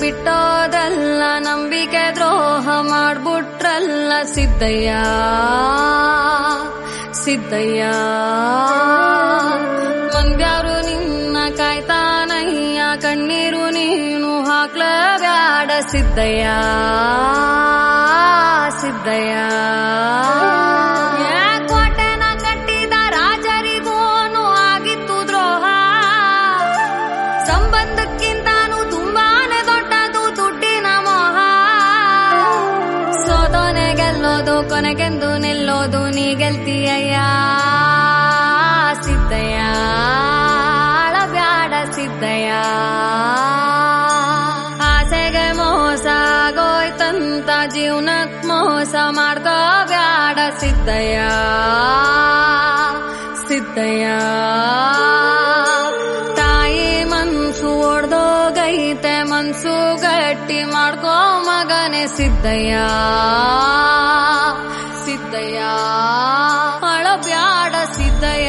ಬಿಟ್ಟೋದ್ರಲ್ಲ, ನಂಬಿಕೆ ದ್ರೋಹ ಮಾಡ್ಬಿಟ್ರಲ್ಲ ಸಿದ್ದಯ್ಯ ಸಿದ್ದಯ್ಯ. ಮಂದ್ಯಾರು ನಿನ್ನ ಕಾಯ್ತಾನಯ್ಯ, ಕಣ್ಣೀರು ನೀನು ಹಾಕ್ಲಬ್ಯಾಡ ಸಿದ್ದಯ್ಯ ಸಿದ್ದಯ್ಯ. ಕೋಟೆನ ಕಟ್ಟಿದ ರಾಜರಿಗೋನು ಆಗಿತ್ತು ದ್ರೋಹ, ಸಂಬಂಧಕ್ಕಿಂತಾನು ತುಂಬಾನೇ ದೊಡ್ಡದು ದುಡ್ಡಿನ ಮೋಹ. ಸೋದೋನೆ ಗೆಲ್ಲೋದು, ಕೊನೆಗೆಂದು ನಿಲ್ಲೋದು ನೀ ಗೆಲ್ತೀಯಯ್ಯ ಸಿದ್ದಯ್ಯ, ಅಳಬ್ಯಾಡ ಸಿದ್ದಯ್ಯ. ಆಸೆಗೆ ಮೋಸ ಆಗೋಯ್ತಂತ ಜೀವನಕ್ ಮೋಸ ಮಾಡ್ಕೋಬ್ಯಾಡ ಸಿದ್ದಯ್ಯ ಸಿದ್ದಯ್ಯ. ತಾಯಿ ಮನ್ಸು ಒಡ್ದೋಗೈತೆ, ಮನ್ಸು ಗಟ್ಟಿ ಮಾಡ್ಕೋ ಮಗನೆ ಸಿದ್ದಯ್ಯ ಸಿದ್ದಯ್ಯ, ಅಳಬ್ಯಾಡ ಸಿದ್ದಯ್ಯ.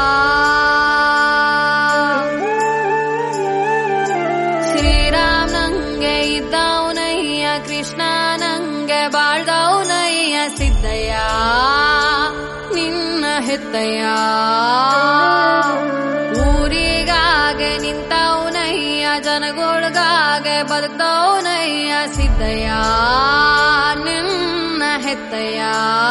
ಶ್ರೀರಾಮ್ ನಂಗೆ ಇದ್ದವನಯ್ಯ, ಕೃಷ್ಣ ನಂಗೆ ಬಾಳ್ದವನಯ್ಯ ಸಿದ್ದಯ್ಯ, ನಿನ್ನ ಹೆತ್ತಯ್ಯ. ಊರಿಗಾಗೆ ನಿಂತವನಯ್ಯ, ಜನಗೊಳ್ಗಾಗೆ ಬದುಕ್ದವನಯ್ಯ ಸಿದ್ದಯ್ಯ, ನಿನ್ನ ಹೆತ್ತಯ್ಯ.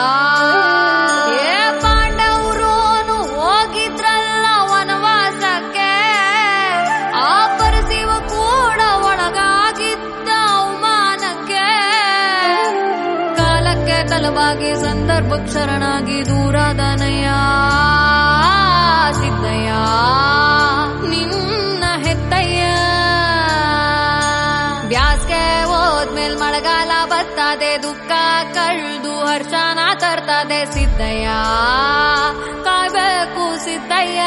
ಪಾಂಡವರೋನು ಹೋಗಿದ್ರಲ್ಲ ವನವಾಸಕ್ಕೆ, ಆ ಪರಶಿವ ಕೂಡ ಒಳಗಾಗಿದ್ದ ಅವಮಾನಕ್ಕೆ. ಕಾಲಕ್ಕೆ ತಲವಾಗಿ ಸಂದರ್ಭಕ್ಕೆ ಶರಣಾಗಿ ದೂರಾದನಯ್ಯ ಸಿದ್ದಯ್ಯ, ನಿನ್ನ ಹೆತ್ತಯ್ಯ. ಬ್ಯಾಸ್ಗೆ ಹೋದ್ಮೇಲ್ ಮಳೆಗಾಲ ಬರ್ತದೆ, ದುಃಖ ಕಳ್ದು ಹರ್ಷನ ತರ್ತದೆ ಸಿದ್ದಯ್ಯ, ಕಾಯ್ಬೇಕು ಸಿದ್ದಯ್ಯ.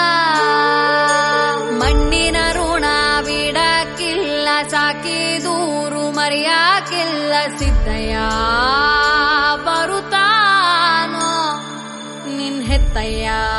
ಮಣ್ಣಿನ ಋಣ ಬಿಡಕ್ಕಿಲ್ಲ, ಸಾಕಿ ದೂರು ಮರೆಯಾಕಿಲ್ಲ ಸಿದ್ದಯ್ಯ, ಬರುತ್ತಾನೋ ನಿನ್ ಹೆತ್ತಯ್ಯ.